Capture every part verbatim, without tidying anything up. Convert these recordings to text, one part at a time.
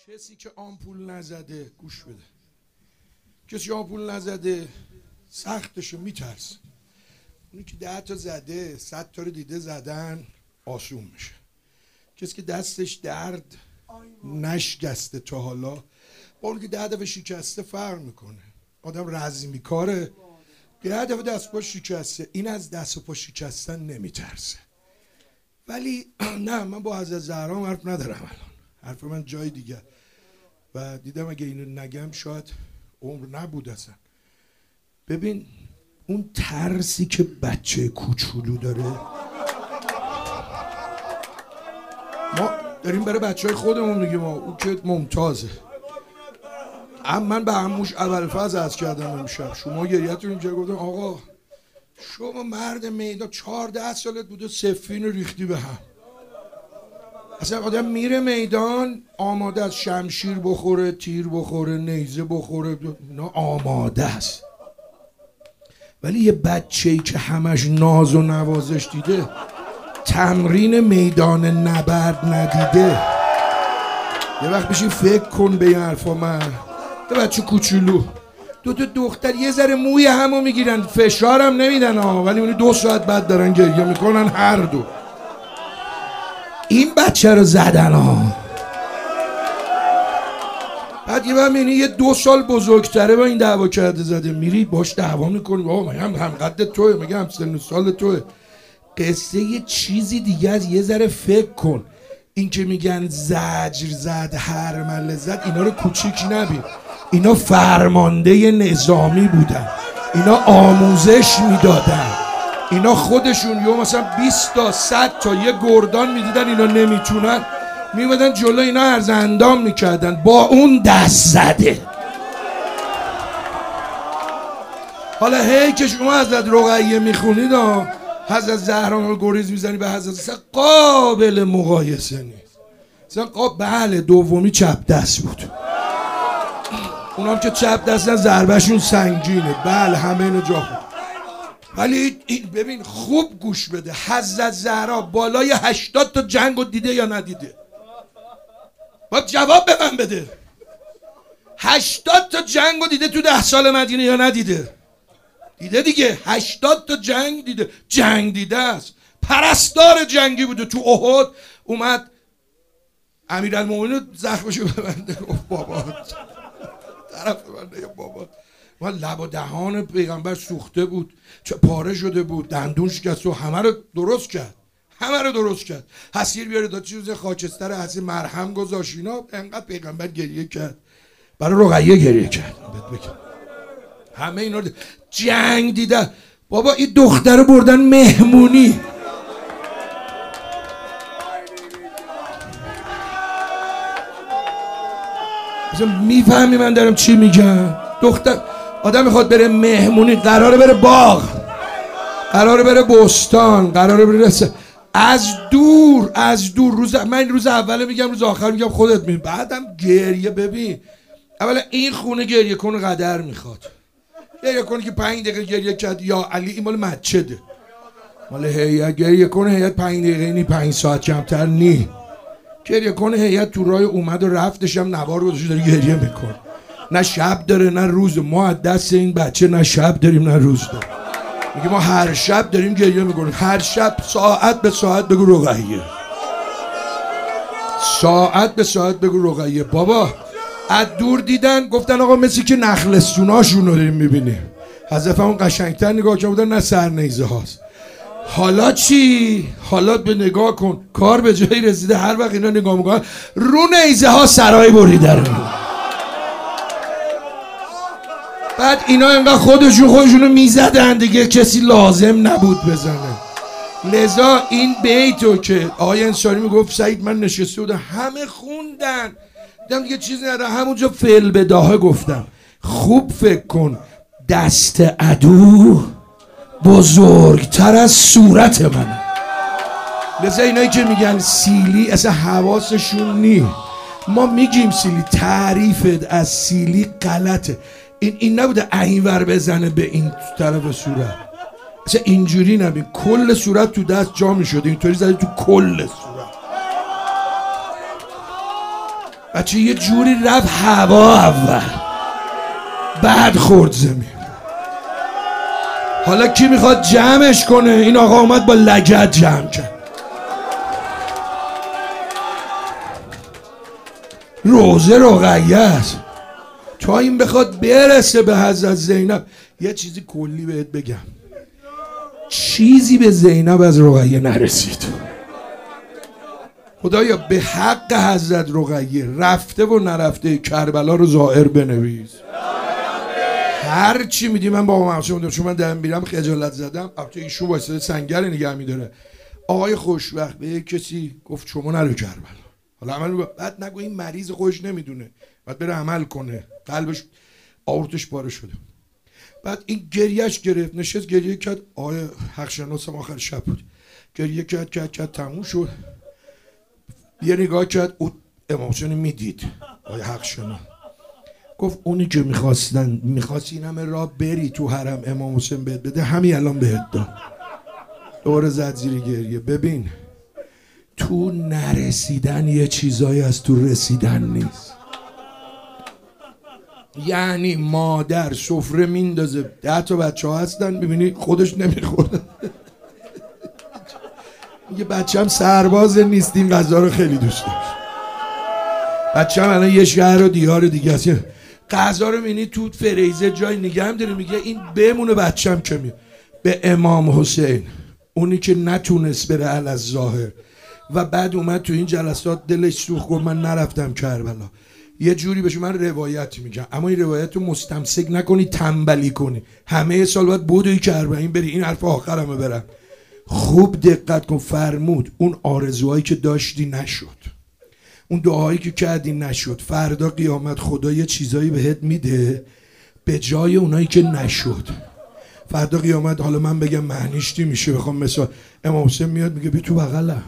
کسی که آمپول نزده گوش بده، کسی که آمپول نزده سختشو میترسه. اونی که ده تا زده صد تا رو دیده زدن آسون میشه. کسی که دستش درد نشکسته تا حالا با اونی که ده دفعه شکسته فرق میکنه. آدم رزمی کاره، ده دفعه دست پا شکسته، این از دست پا شکستن نمیترسه. ولی نه، من با حضرت زهرا حرف ندارم الان، حرف من جای دیگه و دیدم اگه اینو نگم شاید عمر نبود اصلا. ببین اون ترسی که بچه کوچولو داره، ما داریم برای بچه های خودمون میگیم ما اون که ممتازه. اما من به هموش اول فاز عرض کردم امشب، شما گریه‌تون اینجا گفتم آقا شما مرد میدان چهارده سالت بوده سفین ریختی به هم. اصلا آدم میره میدان آماده است شمشیر بخوره، تیر بخوره، نیزه بخوره، نه آماده است. ولی یه بچه‌ای که همش ناز و نوازش دیده، تمرین میدان نبرد ندیده، یه وقت بشین فکر کن به این حرفا. من یه بچه کوچولو دو تا دختر یه ذره موی همو میگیرن، فشارم نمیدن ها، ولی اونی دو ساعت بعد دارن گریه میکنن هر دو. این بچه رو زدن ها. بعد یه وقت یه دو سال بزرگتره با این دعوا کرده زده، میری باش دعوا میکنی، آقا مگه هم هم قد توه، مگه هم سن و سال توه. قصه یه چیزی دیگه از، یه ذره فکر کن. این که میگن زجر زد هرمله زد، اینا رو کوچیک نبین، اینا فرمانده نظامی بودن، اینا آموزش میدادن، اینا خودشون یا مثلا بیست تا صد تا یه گردان میدیدن اینا نمیتونن، میمدن جلو اینا عرض اندام میکردن با اون دست زده. حالا هی که شما حضرت رقیه میخونید حضرت زهرا رو گریز میزنی به حضرت اصلا قابل مقایسه نیست. اصلا قابل بله دومی چپ دست بود، اونام که چپ دستن ضربهشون سنگینه، بله همه اینو جا خود. ولی ببین خوب گوش بده، حضرت زهرا بالای هشتاد تا جنگ رو دیده یا ندیده؟ باید جواب به من بده. هشتاد تا جنگ رو دیده تو ده سال مدینه یا ندیده؟ دیده دیگه، هشتاد تا جنگ دیده، جنگ دیده است، پرستار جنگی بوده. تو احد اومد امیرالمومنین زخمشو ببنده، گفت بابا طرف ببنده یا بابا، ما لب و دهان پیغمبر سوخته بود، چه پاره شده بود، دندون شکست و همه رو درست کرد، همه رو درست کرد. حسیر بیاره تا چیز خاکستر حسیر مرهم گذاشت، اینا انقدر پیغمبر گریه کرد، برای رقیه گریه کرد. همه اینا جنگ دیده. بابا این دختر رو بردن مهمونی، میفهمی من دارم چی میگم؟ دختر آدم میخواد بره مهمونی، قراره بره باغ، قراره بره بستان، قراره بره رسه. از دور از دور روز من روز اول میگم، روز آخر میگم خودت می، بعدم گریه. ببین اولا این خونه گریه کن قدر میخواد، گریه کنی که پنج دقیقه گریه کرد یا علی، این مال مسجده، مال هیئت. گریه کنه هیئت پنج دقیقه نی، پنج ساعت کمتر نی. گریه کنه هیئت تو راه اومد و رفتش هم نوار گذاشته داره گریه میکنه. نه شب داره نه روز. ما از دست این بچه نه شب داریم نه روز داریم. میگه ما هر شب داریم گریه میکنیم، هر شب ساعت به ساعت بگو رقیه، ساعت به ساعت بگو رقیه. بابا از دور دیدن گفتن آقا مثل که نخلستوناشون رو داریم میبینیم. حضرت اون قشنگتر نگاه که بودن، نه سرنیزه هاست. حالا چی؟ حالا به نگاه کن، کار به جایی رسیده هر وقت اینا نگاه میکنن رو نیزه ها سرای بریده رو. بعد اینا انقدر خودشون خودشونو میزدن دیگه، کسی لازم نبود بزنه. لذا این بیتو که آقای انصاری میگفت سعید من نشسته بودم همه خوندن، دیدم دیگه چیزی نداره، همونجا فعل بداهه گفتم. خوب فکر کن، دست عدو بزرگتر از صورت منه. لذا اینایی که میگن سیلی اصلا حواسشون نی. ما میگیم سیلی، تعریفت از سیلی غلطه. این این نبوده اینور بزنه به این طرف صورت، اصلا اینجوری نبین، کل صورت تو دست جا میشده، اینطوری زده تو کل صورت. بچه یه جوری رفت هوا اول بعد خورد زمین. حالا کی میخواد جمعش کنه؟ این آقا اومد با لگد جمع کرد. روزه رقیه است تا این بخواد برسه به حضرت زینب. یه چیزی کلی بهت بگم، چیزی به زینب از رقیه نرسید. خدایا به حق حضرت رقیه رفته و نرفته کربلا رو ظاهر بنویس. هر چی میدی من با معصوم دارم، چون من دارم میرم خجالت زدم. البته ایشون واسه سنگر نگه میداره. آقای خوشبخت به کسی گفت شما نرو کربلا. حالا عمل رو بعد نگو این مریض خودش نمیدونه، بعد بره عمل کنه، قلبش آورتش پاره شده. بعد این گریهش گرفت، نشست گریه کرد. آقای حق شناسم آخر شب بود، گریه کرد کرد کرد تموم شد. یه نگاه کرد، او امام حسین میدید. آقای حق شناس گفت اونی که میخواستن میخواست این همه راه بری تو حرم امام حسین بهت بده، همین الان بهت داد. دوباره زد زیر گریه. ببین تو نرسیدن یه چیزایی از تو رسیدن نیست. یعنی مادر سفره میندازه، ده تا بچه ها هستن، ببینی خودش نمیخوره. میگه بچه هم سرباز نیست، این غذا رو خیلی دوست داشت. بچه هم الان یه شهر و دیار دیگه هست، غذا رو میبینی تو فریزر جای نگه هم داره، میگه این بمونه بچه هم که میاد. به امام حسین، اونی که نتونست بره الظاهر و بعد اومد تو این جلسات دلش سوخت گفت من نرفتم کربلا. یه جوری بشه من روایت میگم، اما این روایت رو مستمسک نکنی، تنبلی کنی. همه سال باید بودوی کربلا این بری. این حرف آخرمه برم. خوب دقت کن. فرمود اون آرزوهایی که داشتی نشد، اون دعایی که کردی نشد، فردا قیامت خدا یه چیزایی بهت میده به جای اونایی که نشد. فردا قیامت حالا من بگم معنیش چی میشه، بخوام مثلا امام حسین میاد میگه بی تو بغلم،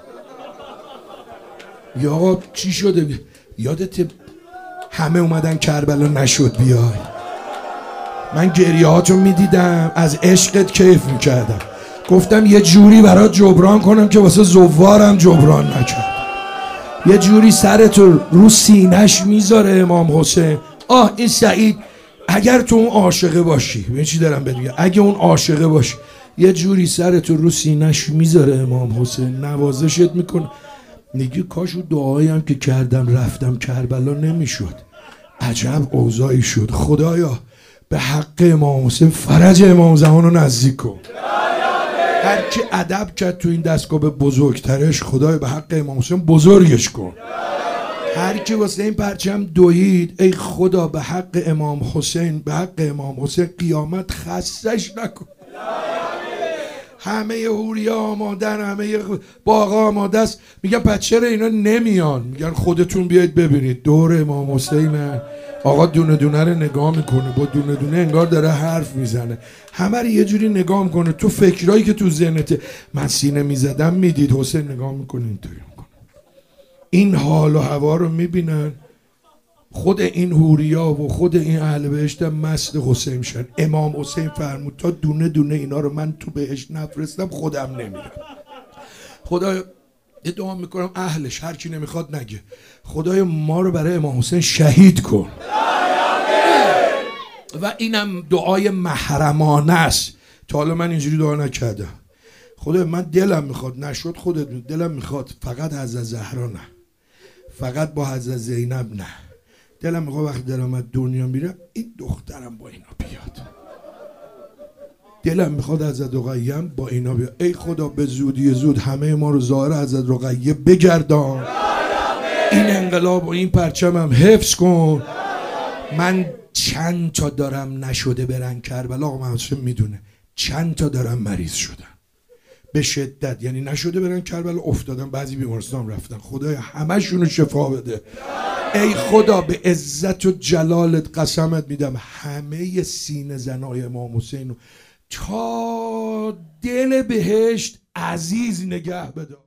یا آقا چی شده؟ یادت همه اومدن کربلا نشد بیای؟ من گریه هاتو میدیدم، از عشقت کیف میکردم، گفتم یه جوری برات جبران کنم که واسه زوارم جبران نکرد. یه جوری سرتو رو سینش میذاره امام حسین. آه این سعید اگر تو اون عاشقه باشی، ببین چی دارم بهت میگم، اگه اون عاشقه باشی یه جوری سرتو رو سینش میذاره امام حسین، نوازشت میکنه. میگی کاش اون دعایی هم که کردم رفتم کربلا نمیشد. عجب اوضاعی شد. خدایا به حق امام حسین فرج امام زمان رو نزدیک کن. هر کی ادب کرد تو این دستگاه به بزرگترش، خدای به حق امام حسین بزرگش کن. هر کی واسه این پرچم دوید، ای خدا به حق امام حسین، به حق امام حسین قیامت خستش نکن. همه حوریا آمادن، همه باغا آماده است. میگن پس چرا اینا نمیان؟ میگن خودتون بیاید ببینید دور امام حسین. آقا دونه دونه رو نگاه میکنه، با دونه دونه انگار داره حرف میزنه. همه رو یه جوری نگاه میکنه. تو فکرایی که تو ذهنته، من سینه میزدم میدید حسین نگاه میکنه اینطوری میکنه. این حال و هوا رو میبینن. خود این حوریا و خود این اهل بهشت مست حسین میشن. امام حسین فرمود تا دونه دونه اینا رو من تو بهشت نفرستم خودم نمیرم. خدایا یه دعا میکنم اهلش هر کی نمیخواد نگه، خدای ما رو برای امام حسین شهید کن. و اینم دعای محرمانه است. تا حالا من اینجوری دعا نکردم. خدای من دلم میخواد، نشد خودت می دلم میخواد فقط حضرت زهرا نه، فقط با حضرت زینب نه. دلم میخواد وقتی دلم از دنیا میرم این دخترم با اینا بیاد. دلم میخواد حضرت رقیه با اینا بیاد. ای خدا به زودی زود همه ما رو ظاهر حضرت رقیه بگردان. این انقلاب و این پرچمم حفظ کن. من چند تا دارم نشده برن کربلا، آقا محسن میدونه چند تا دارم مریض شدن به شدت، یعنی نشده برن کربلا افتادن، بعضی بیمارستان رفتن. خدای همشونو شفا بده. ای خدا به عزت و جلالت قسمت میدم همه سینه زنای امام حسین تا دل بهشت عزیز نگه بدار.